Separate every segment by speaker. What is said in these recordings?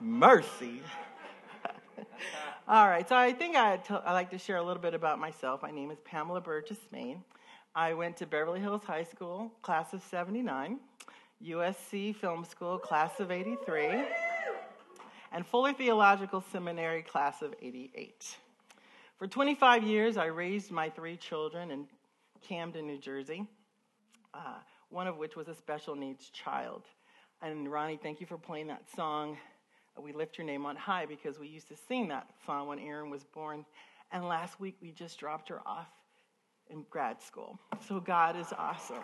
Speaker 1: Mercy. All right, so I think I'd like to share a little bit about myself. My name is Pamela Burgess Main. I went to Beverly Hills High School, class of 79, USC Film School, class of 83, and Fuller Theological Seminary, class of 88. For 25 years, I raised my 3 children in Camden, New Jersey, one of which was a special needs child. And Ronnie, thank you for playing that song, We Lift Your Name on High, because we used to sing that song when Aaron was born. And last week, we just dropped her off in grad school. So God is awesome.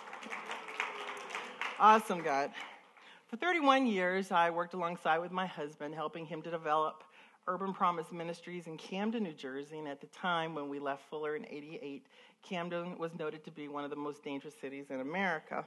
Speaker 1: Awesome, God. For 31 years, I worked alongside with my husband, helping him to develop Urban Promise Ministries in Camden, New Jersey. And at the time when we left Fuller in 88, Camden was noted to be one of the most dangerous cities in America.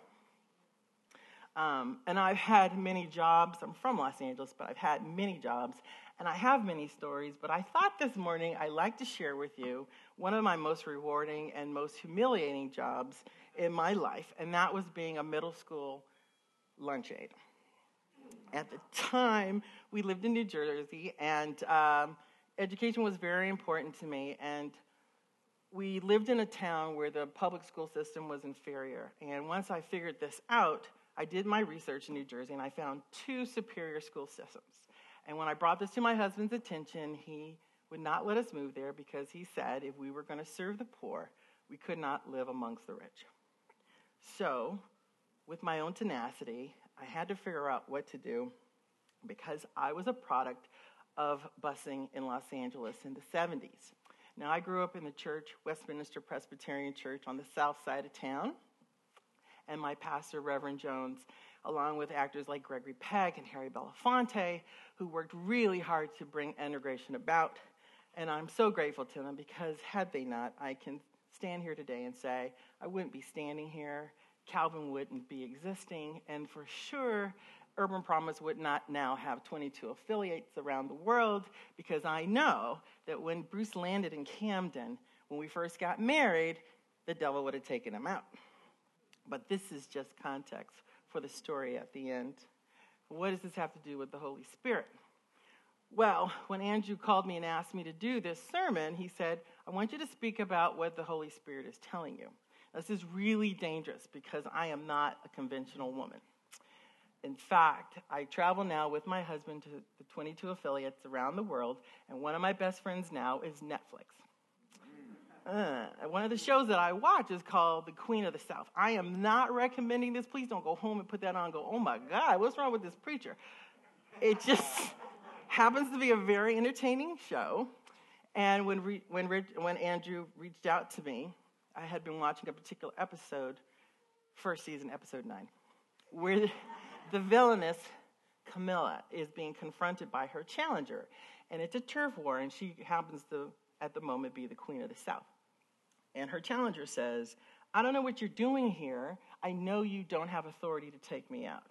Speaker 1: And I've had many jobs. I'm from Los Angeles, but I've had many jobs. And I have many stories. But I thought this morning I'd like to share with you one of my most rewarding and most humiliating jobs in my life. And that was being a middle school lunch aide. At the time, we lived in New Jersey, and education was very important to me. And we lived in a town where the public school system was inferior. And once I figured this out, I did my research in New Jersey, and I found 2 superior school systems. And when I brought this to my husband's attention, he would not let us move there because he said if we were going to serve the poor, we could not live amongst the rich. So, with my own tenacity, I had to figure out what to do because I was a product of busing in Los Angeles in the 70s. Now, I grew up in the church, Westminster Presbyterian Church, on the south side of town. And my pastor, Reverend Jones, along with actors like Gregory Peck and Harry Belafonte, who worked really hard to bring integration about. And I'm so grateful to them because had they not, I can stand here today and say I wouldn't be standing here, Calvin wouldn't be existing, and for sure, Urban Promise would not now have 22 affiliates around the world because I know that when Bruce landed in Camden, when we first got married, the devil would have taken him out. But this is just context for the story at the end. What does this have to do with the Holy Spirit? Well, when Andrew called me and asked me to do this sermon, he said, I want you to speak about what the Holy Spirit is telling you. This is really dangerous because I am not a conventional woman. In fact, I travel now with my husband to the 22 affiliates around the world, and one of my best friends now is Netflix. One of the shows that I watch is called The Queen of the South. I am not recommending this. Please don't go home and put that on and go, oh my God, what's wrong with this preacher? It just happens to be a very entertaining show. And when Andrew reached out to me, I had been watching a particular episode, first season, episode 9, where the villainess Camilla is being confronted by her challenger. And it's a turf war, and she happens to, at the moment, be the Queen of the South. And her challenger says, I don't know what you're doing here. I know you don't have authority to take me out.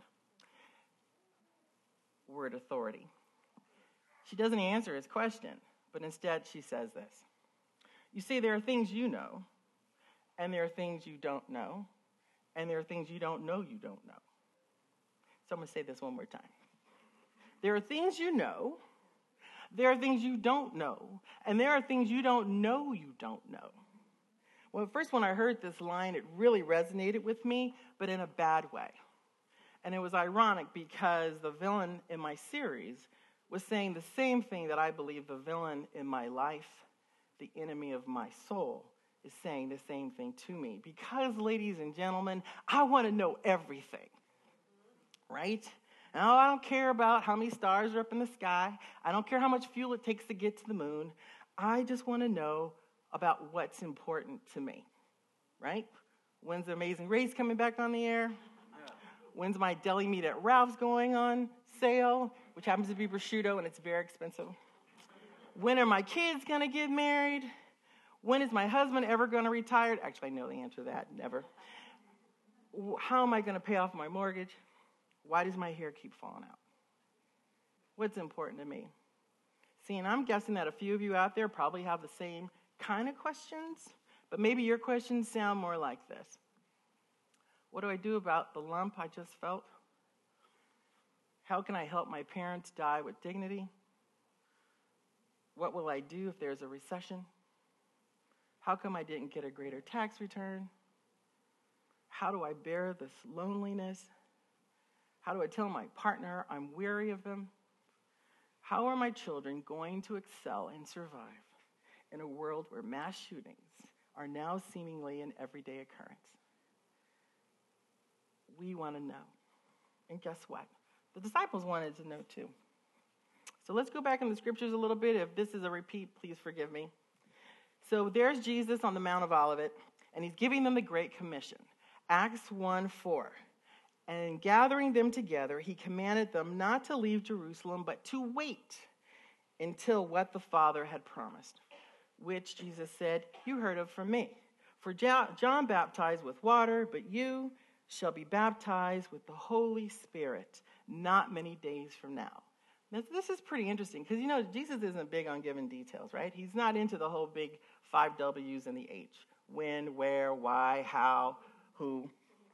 Speaker 1: Word authority. She doesn't answer his question, but instead she says this. You see, there are things you know, and there are things you don't know, and there are things you don't know you don't know. So I'm going to say this one more time. There are things you know, there are things you don't know, and there are things you don't know you don't know. Well, first when I heard this line, it really resonated with me, but in a bad way. And it was ironic because the villain in my series was saying the same thing that I believe the villain in my life, the enemy of my soul, is saying the same thing to me. Because, ladies and gentlemen, I want to know everything, right? Now, I don't care about how many stars are up in the sky. I don't care how much fuel it takes to get to the moon. I just want to know about what's important to me, right? When's the Amazing Race coming back on the air? When's my deli meat at Ralph's going on sale, which happens to be prosciutto, and it's very expensive? When are my kids going to get married? When is my husband ever going to retire? Actually, I know the answer to that, never. How am I going to pay off my mortgage? Why does my hair keep falling out? What's important to me? See, and I'm guessing that a few of you out there probably have the same kind of questions, but maybe your questions sound more like this. What do I do about the lump I just felt? How can I help my parents die with dignity? What will I do if there's a recession? How come I didn't get a greater tax return? How do I bear this loneliness? How do I tell my partner I'm weary of them? How are my children going to excel and survive in a world where mass shootings are now seemingly an everyday occurrence? We want to know. And guess what? The disciples wanted to know too. So let's go back in the scriptures a little bit. If this is a repeat, please forgive me. So there's Jesus on the Mount of Olivet, and he's giving them the Great Commission. Acts 1:4. And gathering them together, he commanded them not to leave Jerusalem, but to wait until what the Father had promised, which Jesus said, you heard of from me. For John baptized with water, but you shall be baptized with the Holy Spirit not many days from now. This is pretty interesting because, Jesus isn't big on giving details, right? He's not into the whole big 5 W's and the H. When, where, why, how, who.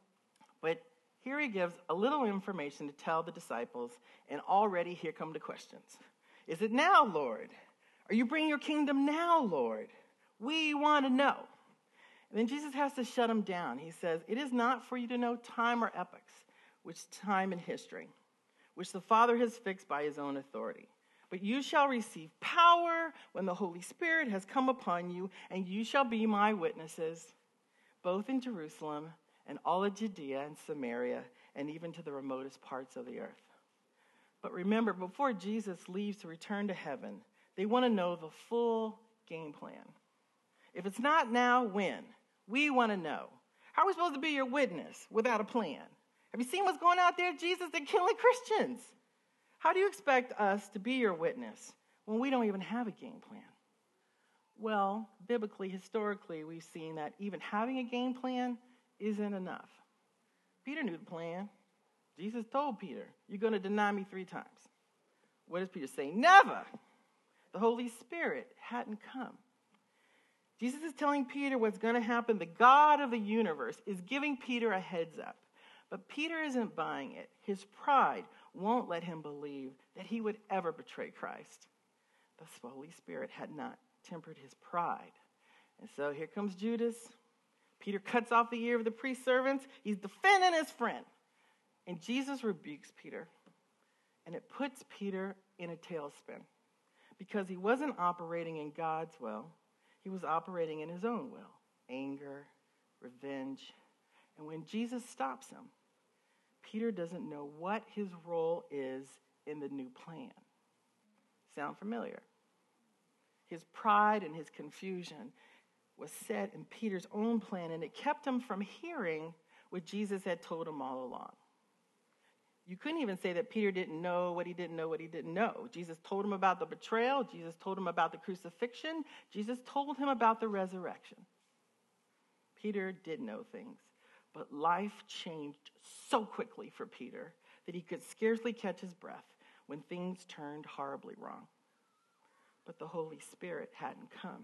Speaker 1: But here he gives a little information to tell the disciples, and already here come the questions. Is it now, Lord? Are you bringing your kingdom now, Lord? We want to know. And then Jesus has to shut them down. He says, it is not for you to know time or epochs, which time in history, which the Father has fixed by his own authority. But you shall receive power when the Holy Spirit has come upon you, and you shall be my witnesses, both in Jerusalem and all of Judea and Samaria, and even to the remotest parts of the earth. But remember, before Jesus leaves to return to heaven, they want to know the full game plan. If it's not now, when? We want to know. How are we supposed to be your witness without a plan? Have you seen what's going on out there? Jesus, they're killing Christians. How do you expect us to be your witness when we don't even have a game plan? Well, biblically, historically, we've seen that even having a game plan isn't enough. Peter knew the plan. Jesus told Peter, you're going to deny me 3 times. What does Peter say? Never. The Holy Spirit hadn't come. Jesus is telling Peter what's going to happen. The God of the universe is giving Peter a heads up. But Peter isn't buying it. His pride won't let him believe that he would ever betray Christ. The Holy Spirit had not tempered his pride. And so here comes Judas. Peter cuts off the ear of the priest's servants. He's defending his friend. And Jesus rebukes Peter. And it puts Peter in a tailspin. Because he wasn't operating in God's will. He was operating in his own will. Anger, revenge. And when Jesus stops him, Peter doesn't know what his role is in the new plan. Sound familiar? His pride and his confusion was set in Peter's own plan, and it kept him from hearing what Jesus had told him all along. You couldn't even say that Peter didn't know what he didn't know what he didn't know. Jesus told him about the betrayal. Jesus told him about the crucifixion. Jesus told him about the resurrection. Peter did know things. But life changed so quickly for Peter that he could scarcely catch his breath when things turned horribly wrong. But the Holy Spirit hadn't come.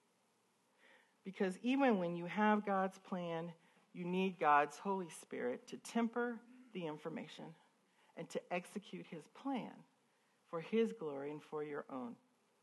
Speaker 1: Because even when you have God's plan, you need God's Holy Spirit to temper the information and to execute his plan for his glory and for your own.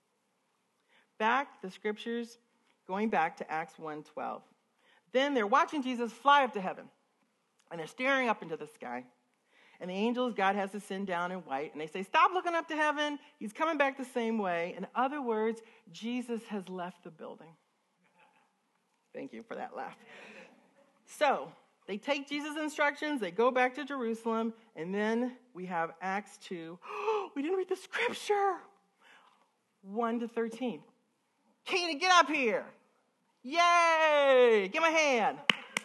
Speaker 1: The scriptures, going back to Acts 1:12. Then they're watching Jesus fly up to heaven, and they're staring up into the sky. And the angels God has to send down in white, and they say, stop looking up to heaven. He's coming back the same way. In other words, Jesus has left the building. Thank you for that laugh. So they take Jesus' instructions, they go back to Jerusalem, and then we have Acts 2. We didn't read the scripture. 1-13. Katie, get up here. Yay! Give him a hand.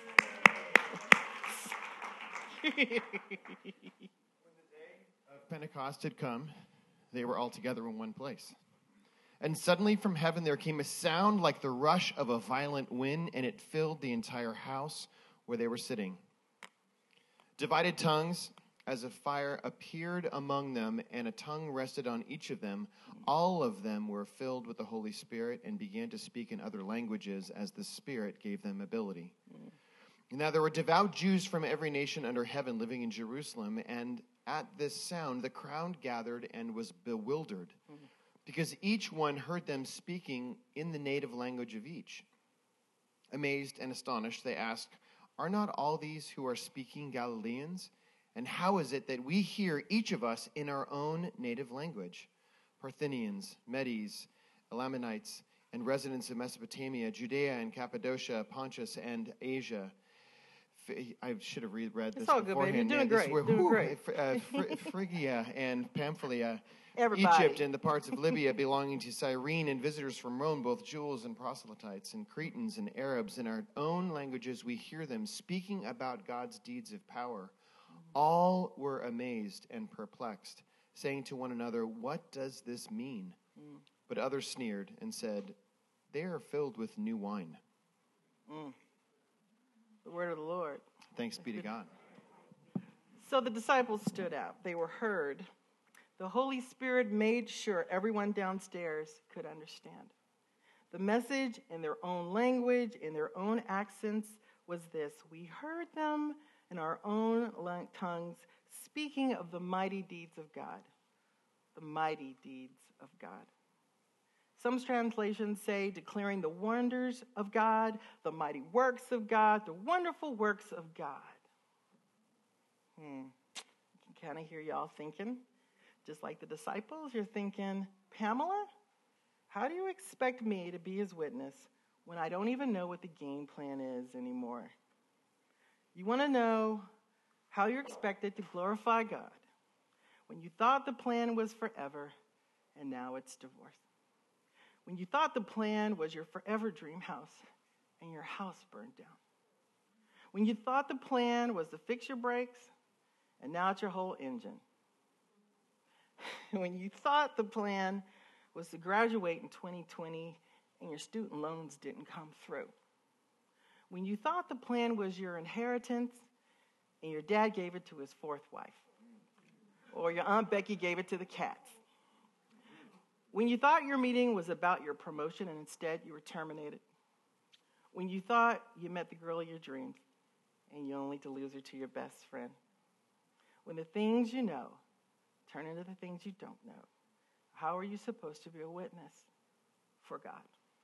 Speaker 2: When the day of Pentecost had come, they were all together in one place. And suddenly from heaven there came a sound like the rush of a violent wind, and it filled the entire house where they were sitting. Divided tongues as of fire appeared among them, and a tongue rested on each of them. All of them were filled with the Holy Spirit and began to speak in other languages as the Spirit gave them ability. Now there were devout Jews from every nation under heaven living in Jerusalem, and at this sound the crowd gathered and was bewildered, because each one heard them speaking in the native language of each. Amazed and astonished, they asked, "Are not all these who are speaking Galileans? And how is it that we hear each of us in our own native language? Parthians, Medes, Elamites, and residents of Mesopotamia, Judea and Cappadocia, Pontus and Asia." I should have read this
Speaker 1: It's all good, baby.
Speaker 2: beforehand.
Speaker 1: You're doing great.
Speaker 2: Phrygia and Pamphylia,
Speaker 1: Everybody.
Speaker 2: Egypt and the parts of Libya belonging to Cyrene, and visitors from Rome, both Jews and proselytes, and Cretans and Arabs. In our own languages we hear them speaking about God's deeds of power. All were amazed and perplexed, saying to one another, "What does this mean?" But others sneered and said, "They are filled with new wine."
Speaker 1: The word of the Lord.
Speaker 2: Thanks be to God.
Speaker 1: So the disciples stood out. They were heard. The Holy Spirit made sure everyone downstairs could understand. The message in their own language, in their own accents, was this: we heard them in our own tongues, speaking of the mighty deeds of God. The mighty deeds of God. Some translations say declaring the wonders of God, the mighty works of God, the wonderful works of God. I can kind of hear y'all thinking, just like the disciples, you're thinking, Pamela, how do you expect me to be his witness when I don't even know what the game plan is anymore? You want to know how you're expected to glorify God when you thought the plan was forever and now it's divorce. When you thought the plan was your forever dream house and your house burned down. When you thought the plan was to fix your brakes and now it's your whole engine. When you thought the plan was to graduate in 2020 and your student loans didn't come through. When you thought the plan was your inheritance and your dad gave it to his fourth wife. Or your Aunt Becky gave it to the cats. When you thought your meeting was about your promotion and instead you were terminated. When you thought you met the girl of your dreams and you only to lose her to your best friend. When the things you know turn into the things you don't know, how are you supposed to be a witness for God?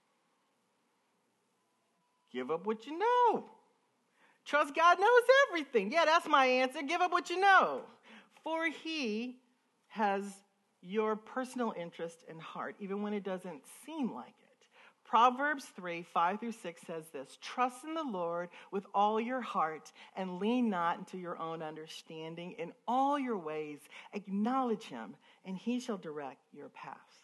Speaker 1: Give up what you know. Trust God knows everything. Yeah, that's my answer. Give up what you know. For he has your personal interest and heart, even when it doesn't seem like it. Proverbs 3:5-6 says this: trust in the Lord with all your heart and lean not into your own understanding. In all your ways acknowledge him, and he shall direct your paths.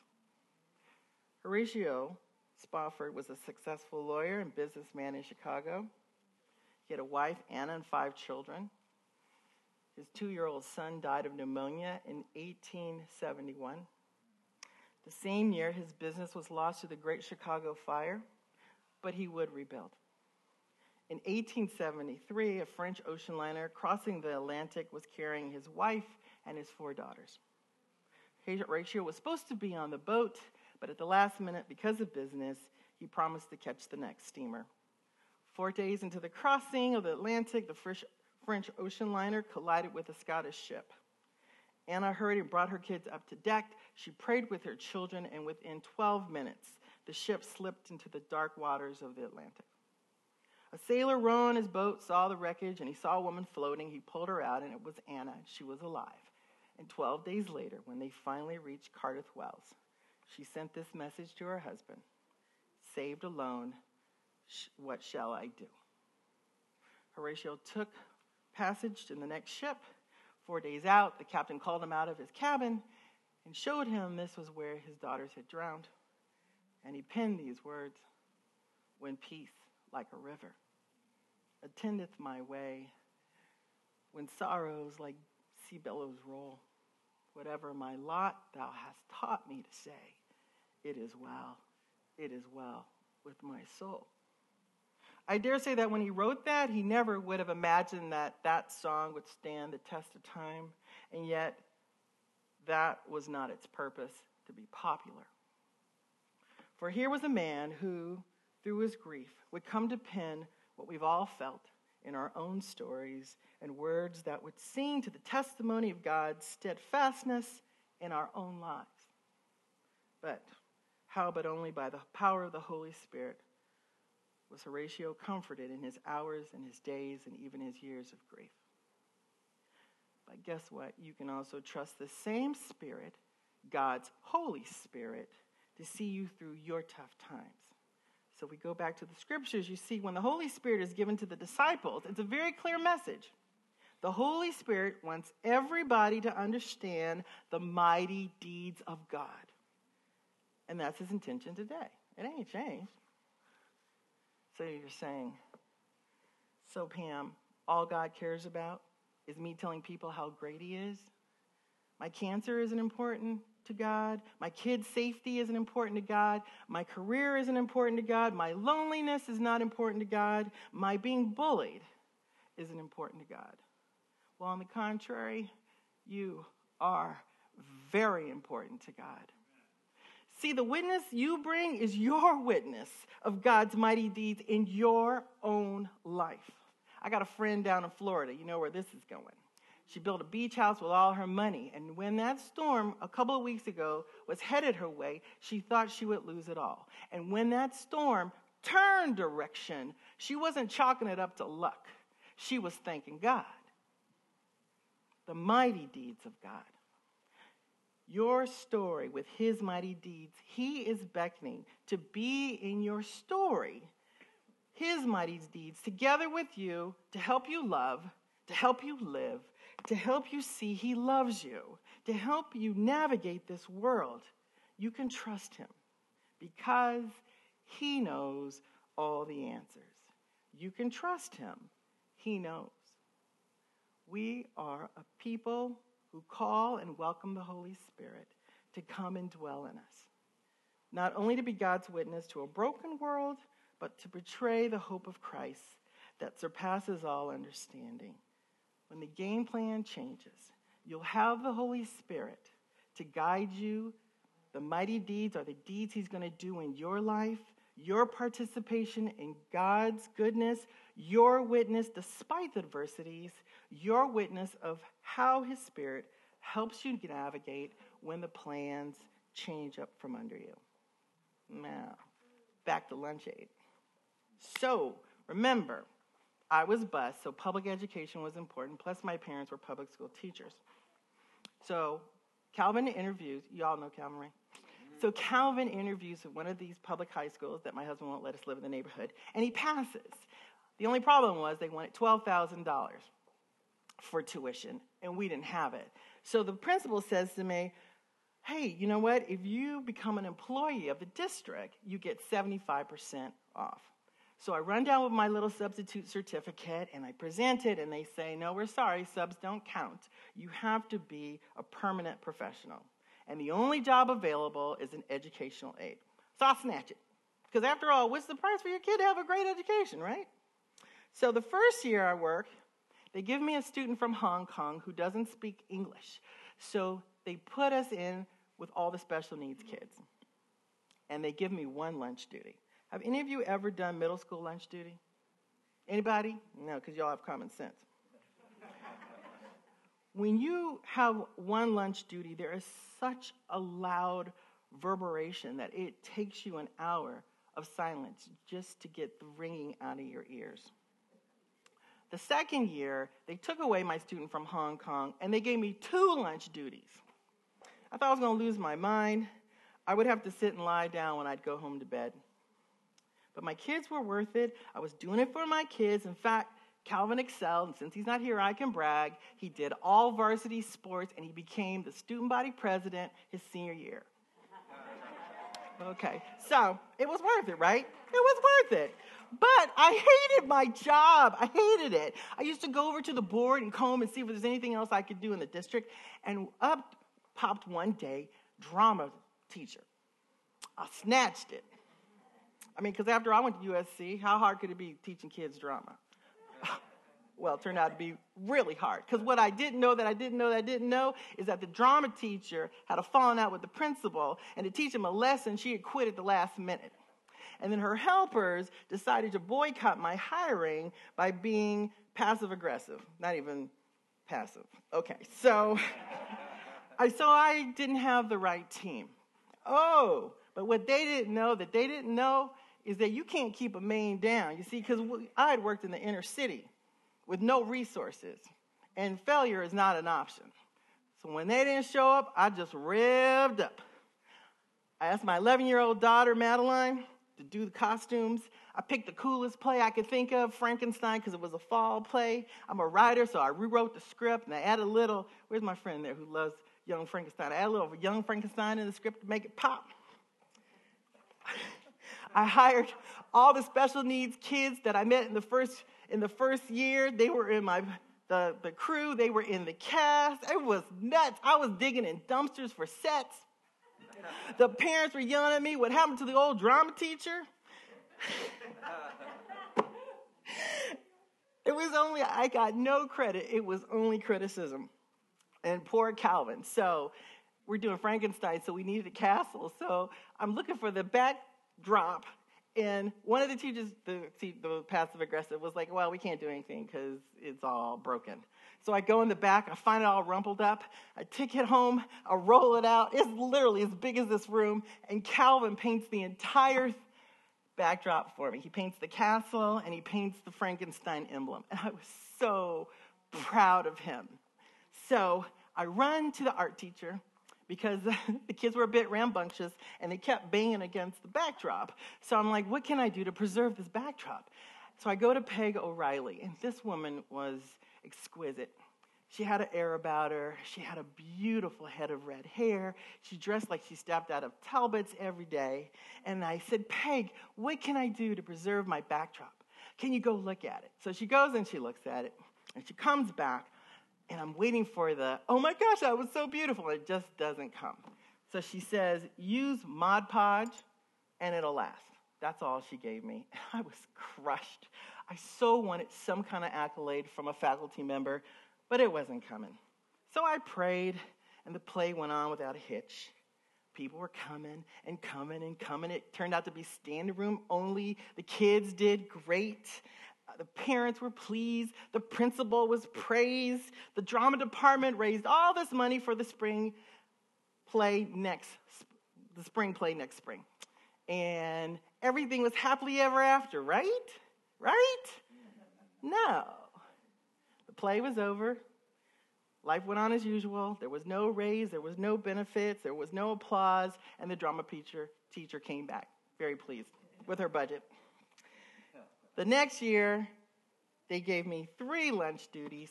Speaker 1: Horatio Spafford was a successful lawyer and businessman in Chicago. He had a wife, Anna, and 5 children. His 2-year-old son died of pneumonia in 1871. The same year, his business was lost to the Great Chicago Fire, but he would rebuild. In 1873, a French ocean liner crossing the Atlantic was carrying his wife and his 4 daughters. Horatio was supposed to be on the boat, but at the last minute, because of business, he promised to catch the next steamer. 4 days into the crossing of the Atlantic, the French ocean liner collided with a Scottish ship. Anna hurried and brought her kids up to deck. She prayed with her children, and within 12 minutes, the ship slipped into the dark waters of the Atlantic. A sailor rowing his boat saw the wreckage, and he saw a woman floating. He pulled her out, and it was Anna. She was alive. And 12 days later, when they finally reached Cardiff Wells, she sent this message to her husband: saved alone, what shall I do? Horatio took passage in the next ship. 4 days out, the captain called him out of his cabin and showed him this was where his daughters had drowned. And he penned these words: when peace like a river attendeth my way, when sorrows like sea billows roll, whatever my lot thou hast taught me to say, it is well with my soul. I dare say that when he wrote that, he never would have imagined that that song would stand the test of time, and yet that was not its purpose, to be popular. For here was a man who, through his grief, would come to pen what we've all felt in our own stories and words that would sing to the testimony of God's steadfastness in our own lives. But how but only by the power of the Holy Spirit was Horatio comforted in his hours and his days and even his years of grief. But guess what? You can also trust the same Spirit, God's Holy Spirit, to see you through your tough times. So we go back to the scriptures. You see, when the Holy Spirit is given to the disciples, it's a very clear message. The Holy Spirit wants everybody to understand the mighty deeds of God. And that's his intention today. It ain't changed. So you're saying, so Pam, all God cares about is me telling people how great he is? My cancer isn't important to God. My kids' safety isn't important to God. My career isn't important to God. My loneliness is not important to God. My being bullied isn't important to God. Well, on the contrary, you are very important to God. See, the witness you bring is your witness of God's mighty deeds in your own life. I got a friend down in Florida. You know where this is going. She built a beach house with all her money. And when that storm a couple of weeks ago was headed her way, she thought she would lose it all. And when that storm turned direction, she wasn't chalking it up to luck. She was thanking God. The mighty deeds of God. Your story with his mighty deeds, he is beckoning to be in your story, his mighty deeds, together with you to help you love, to help you live, to help you see he loves you, to help you navigate this world. You can trust him because he knows all the answers. You can trust him. He knows. We are a people who call and welcome the Holy Spirit to come and dwell in us. Not only to be God's witness to a broken world, but to portray the hope of Christ that surpasses all understanding. When the game plan changes, you'll have the Holy Spirit to guide you. The mighty deeds are the deeds he's going to do in your life, your participation in God's goodness, your witness despite the adversities, your witness of how his Spirit helps you navigate when the plans change up from under you. Now, back to lunch aid. So, remember, I was bused, so public education was important, plus my parents were public school teachers. So, Calvin interviews, you all know Calvin, right? So Calvin interviews at one of these public high schools that my husband won't let us live in the neighborhood, and he passes. The only problem was they wanted $12,000 for tuition, and we didn't have it. So the principal says to me, hey, you know what? If you become an employee of the district, you get 75% off. So I run down with my little substitute certificate, and I present it, and they say, no, we're sorry, subs don't count. You have to be a permanent professional. And the only job available is an educational aide. So I'll snatch it. Because after all, what's the price for your kid to have a great education, right? So the first year I work, they give me a student from Hong Kong who doesn't speak English. So they put us in with all the special needs kids. And they give me one lunch duty. Have any of you ever done middle school lunch duty? Anybody? No, because y'all have common sense. When you have one lunch duty, there is such a loud reverberation that it takes you an hour of silence just to get the ringing out of your ears. The second year, they took away my student from Hong Kong, and they gave me 2 lunch duties. I thought I was going to lose my mind. I would have to sit and lie down when I'd go home to bed. But my kids were worth it. I was doing it for my kids. In fact, Calvin excelled, and since he's not here, I can brag. He did all varsity sports, and he became the student body president his senior year. Okay, so it was worth it, right? It was worth it. But I hated my job. I hated it. I used to go over to the board and comb and see if there's anything else I could do in the district, and up popped one day, drama teacher. I snatched it. I mean, because after I went to USC, how hard could it be teaching kids drama? Well, it turned out to be really hard. Because what I didn't know is that the drama teacher had a falling out with the principal, and to teach him a lesson, she had quit at the last minute. And then her helpers decided to boycott my hiring by being passive-aggressive. Not even passive. Okay, so I didn't have the right team. Oh, but what they didn't know is that you can't keep a main down. You see, because I had worked in the inner city with no resources, and failure is not an option. So when they didn't show up, I just revved up. I asked my 11-year-old daughter, Madeline, to do the costumes. I picked the coolest play I could think of, Frankenstein, because it was a fall play. I'm a writer, so I rewrote the script, and I added a little, where's my friend there who loves Young Frankenstein? I added a little Young Frankenstein in the script to make it pop. I hired all the special needs kids that I met in the first year. They were in the crew. They were in the cast. It was nuts. I was digging in dumpsters for sets. The parents were yelling at me, what happened to the old drama teacher? I got no credit. It was only criticism. And poor Calvin. So we're doing Frankenstein, so we needed a castle. So I'm looking for the backdrop. And one of the teachers, the passive-aggressive, was like, well, we can't do anything because it's all broken. So I go in the back, I find it all rumpled up, I take it home, I roll it out. It's literally as big as this room, and Calvin paints the entire backdrop for me. He paints the castle, and he paints the Frankenstein emblem. And I was so proud of him. So I run to the art teacher, because the kids were a bit rambunctious, and they kept banging against the backdrop. So I'm like, what can I do to preserve this backdrop? So I go to Peg O'Reilly, and this woman was exquisite. She had an air about her. She had a beautiful head of red hair. She dressed like she stepped out of Talbot's every day. And I said, Peg, what can I do to preserve my backdrop? Can you go look at it? So she goes and she looks at it, and she comes back. And I'm waiting for oh my gosh, that was so beautiful. It just doesn't come. So she says, use Mod Podge and it'll last. That's all she gave me. I was crushed. I so wanted some kind of accolade from a faculty member, but it wasn't coming. So I prayed, and the play went on without a hitch. People were coming and coming and coming. It turned out to be standing room only. The kids did great. The parents were pleased. The principal was praised. The drama department raised all this money for the spring play next spring. And everything was happily ever after, right? Right? No. The play was over. Life went on as usual. There was no raise. There was no benefits. There was no applause. And the drama teacher came back, very pleased with her budget. The next year, they gave me 3 lunch duties.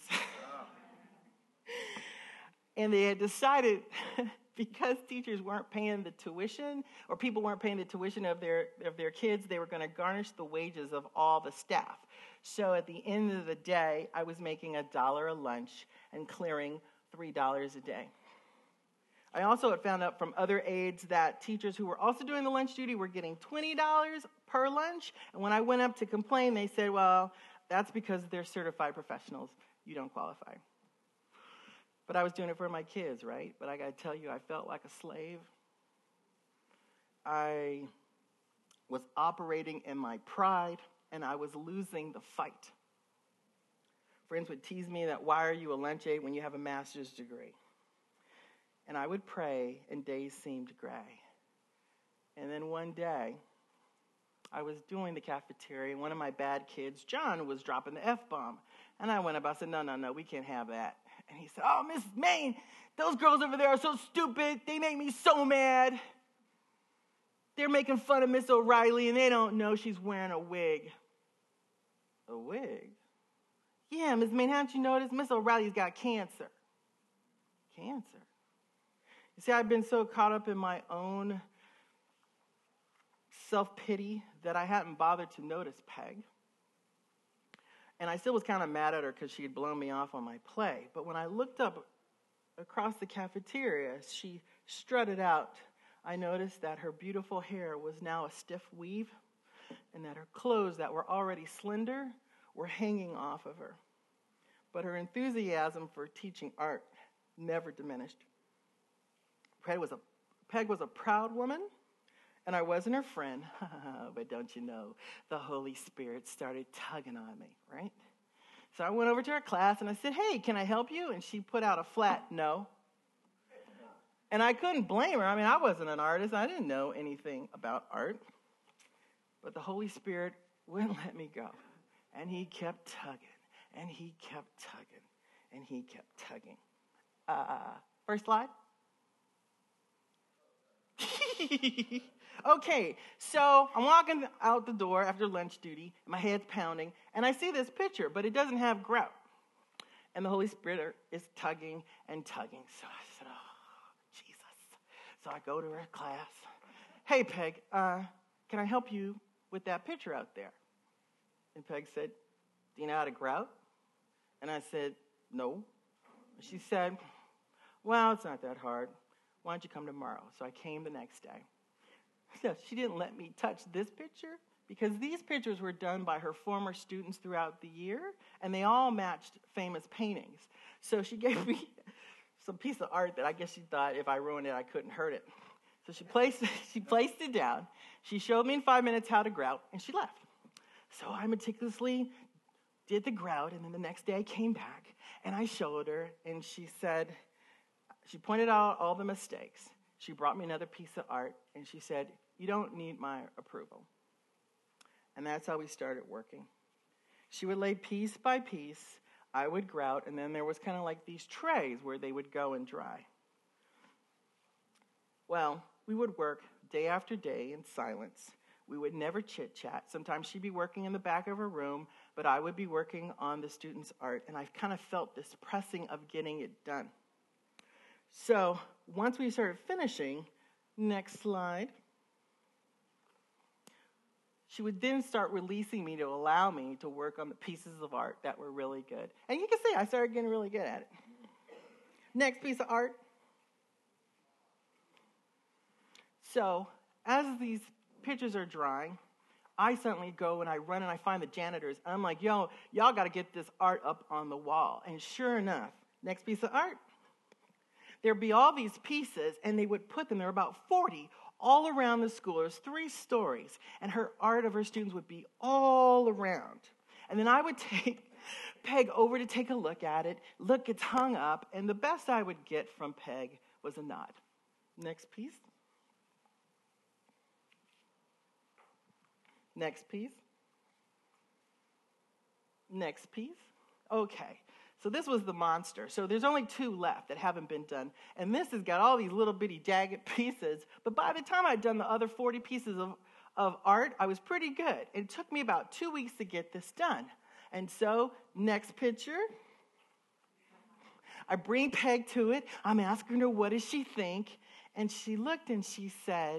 Speaker 1: And they had decided, because teachers weren't paying the tuition, or people weren't paying the tuition of their kids, they were going to garnish the wages of all the staff. So at the end of the day, I was making $1 a lunch and clearing $3 a day. I also had found out from other aides that teachers who were also doing the lunch duty were getting $20 per lunch. And when I went up to complain, they said, well, that's because they're certified professionals. You don't qualify. But I was doing it for my kids, right? But I got to tell you, I felt like a slave. I was operating in my pride, and I was losing the fight. Friends would tease me that, why are you a lunch aide when you have a master's degree? And I would pray, and days seemed gray. And then one day, I was doing the cafeteria, and one of my bad kids, John, was dropping the F-bomb. And I went up, I said, no, we can't have that. And he said, oh, Mrs. Main, those girls over there are so stupid. They make me so mad. They're making fun of Miss O'Reilly, and they don't know she's wearing a wig. A wig? Yeah, Miss Main, haven't you noticed? Miss O'Reilly's got cancer. Cancer? You see, I've been so caught up in my own self-pity that I hadn't bothered to notice Peg. And I still was kind of mad at her because she had blown me off on my play. But when I looked up across the cafeteria, she strutted out. I noticed that her beautiful hair was now a stiff weave, and that her clothes that were already slender were hanging off of her. But her enthusiasm for teaching art never diminished. Peg was a proud woman, And I wasn't her friend, but don't you know, the Holy Spirit started tugging on me, right? So I went over to her class and I said, hey, can I help you? And she put out a flat no. And I couldn't blame her. I mean, I wasn't an artist. I didn't know anything about art. But the Holy Spirit wouldn't let me go. And he kept tugging, and he kept tugging, and he kept tugging. First slide. Okay, so I'm walking out the door after lunch duty, and my head's pounding, and I see this picture, but it doesn't have grout. And the Holy Spirit is tugging and tugging. So I said, oh, Jesus. So I go to her class. Hey, Peg, can I help you with that picture out there? And Peg said, do you know how to grout? And I said, no. She said, well, it's not that hard. Why don't you come tomorrow? So I came the next day. So she didn't let me touch this picture because these pictures were done by her former students throughout the year, and they all matched famous paintings. So she gave me some piece of art that I guess she thought if I ruined it, I couldn't hurt it. So she placed it down. She showed me in 5 minutes how to grout, and she left. So I meticulously did the grout, and then the next day I came back, and I showed her, and she said, she pointed out all the mistakes. She brought me another piece of art, and she said, you don't need my approval. And that's how we started working. She would lay piece by piece. I would grout, and then there was kind of like these trays where they would go and dry. Well, we would work day after day in silence. We would never chit-chat. Sometimes she'd be working in the back of her room, but I would be working on the students' art, and I kind of felt this pressing of getting it done. So once we started finishing, next slide, she would then start releasing me to allow me to work on the pieces of art that were really good. And you can see I started getting really good at it. Next piece of art. So as these pictures are drying, I suddenly go and I run and I find the janitors. And I'm like, yo, y'all got to get this art up on the wall. And sure enough, next piece of art. There'd be all these pieces, and they would put them, there were about 40, all around the school. There's 3 stories, and her art of her students would be all around. And then I would take Peg over to take a look at it. Look, it's hung up, and the best I would get from Peg was a nod. Next piece. Next piece. Next piece. Okay. So this was the monster. So there's only 2 left that haven't been done. And this has got all these little bitty jagged pieces. But by the time I'd done the other 40 pieces of art, I was pretty good. It took me about 2 weeks to get this done. And so next picture. I bring Peg to it. I'm asking her, what does she think? And she looked and she said,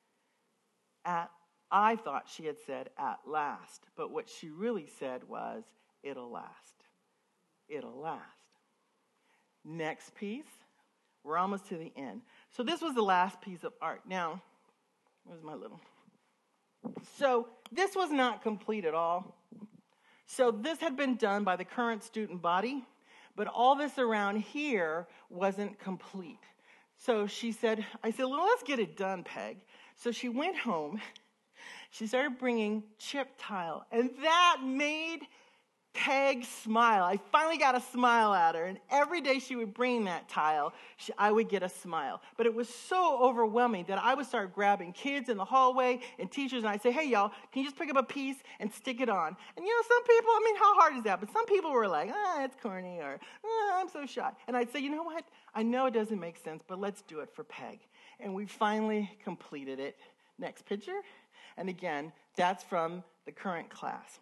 Speaker 1: I thought she had said, at last. But what she really said was, it'll last. It'll last. Next piece. We're almost to the end. So this was the last piece of art. Now, where's my little? So this was not complete at all. So this had been done by the current student body, but all this around here wasn't complete. So I said, well, let's get it done, Peg. So she went home. She started bringing chip tile, and that made Peg smile. I finally got a smile at her, and every day she would bring that tile, I would get a smile. But it was so overwhelming that I would start grabbing kids in the hallway and teachers, and I'd say, hey, y'all, can you just pick up a piece and stick it on? And, some people, how hard is that? But some people were like, it's corny, or I'm so shy. And I'd say, you know what? I know it doesn't make sense, but let's do it for Peg. And we finally completed it. Next picture. And again, that's from the current class.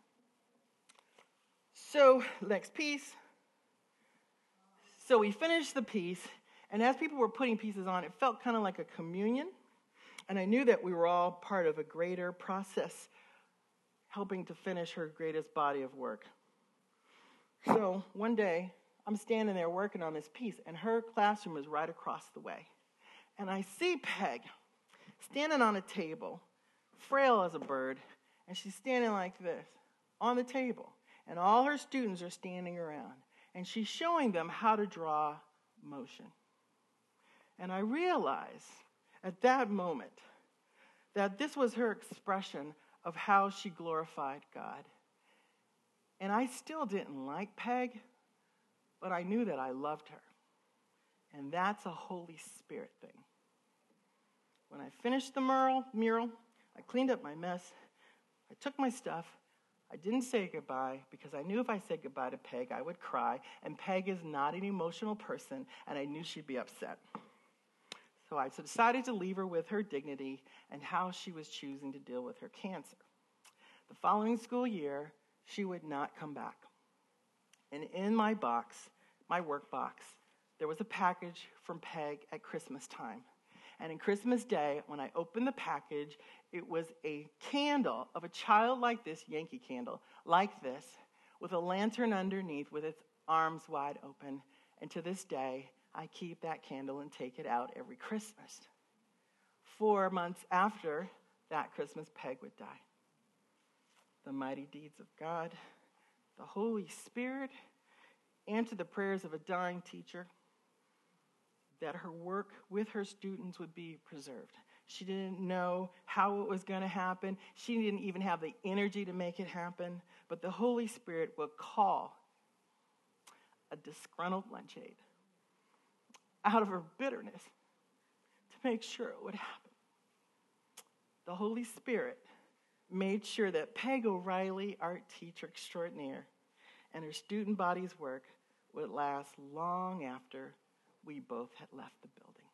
Speaker 1: So, next piece. So we finished the piece, and as people were putting pieces on, it felt kind of like a communion. And I knew that we were all part of a greater process, helping to finish her greatest body of work. So one day, I'm standing there working on this piece, and her classroom is right across the way. And I see Peg standing on a table, frail as a bird, and she's standing like this on the table. And all her students are standing around. And she's showing them how to draw motion. And I realized at that moment that this was her expression of how she glorified God. And I still didn't like Peg, but I knew that I loved her. And that's a Holy Spirit thing. When I finished the mural, I cleaned up my mess, I took my stuff, I didn't say goodbye because I knew if I said goodbye to Peg, I would cry, and Peg is not an emotional person, and I knew she'd be upset. So I decided to leave her with her dignity and how she was choosing to deal with her cancer. The following school year, she would not come back. And in my box, my work box, there was a package from Peg at Christmas time. And on Christmas Day, when I opened the package, it was a candle of a child like this, Yankee candle, like this, with a lantern underneath with its arms wide open. And to this day, I keep that candle and take it out every Christmas. 4 months after that Christmas, Peg would die. The mighty deeds of God, the Holy Spirit, answered the prayers of a dying teacher, that her work with her students would be preserved. She didn't know how it was going to happen. She didn't even have the energy to make it happen. But the Holy Spirit would call a disgruntled lunch aide out of her bitterness to make sure it would happen. The Holy Spirit made sure that Peg O'Reilly, art teacher extraordinaire, and her student body's work would last long after we both had left the building.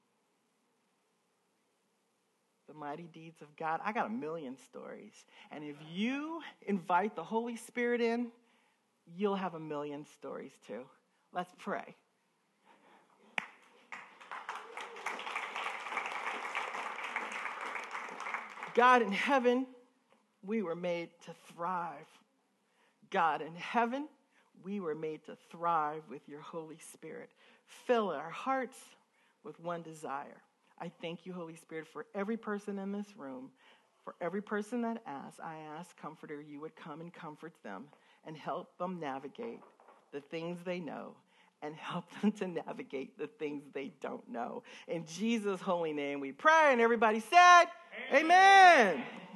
Speaker 1: The mighty deeds of God. I got a million stories. And if you invite the Holy Spirit in, you'll have a million stories too. Let's pray. God in heaven, we were made to thrive. God in heaven, we were made to thrive with your Holy Spirit. Fill our hearts with one desire. I thank you, Holy Spirit, for every person in this room, for every person that asks. I ask, Comforter, you would come and comfort them and help them navigate the things they know and help them to navigate the things they don't know. In Jesus' holy name we pray, and everybody said, Amen.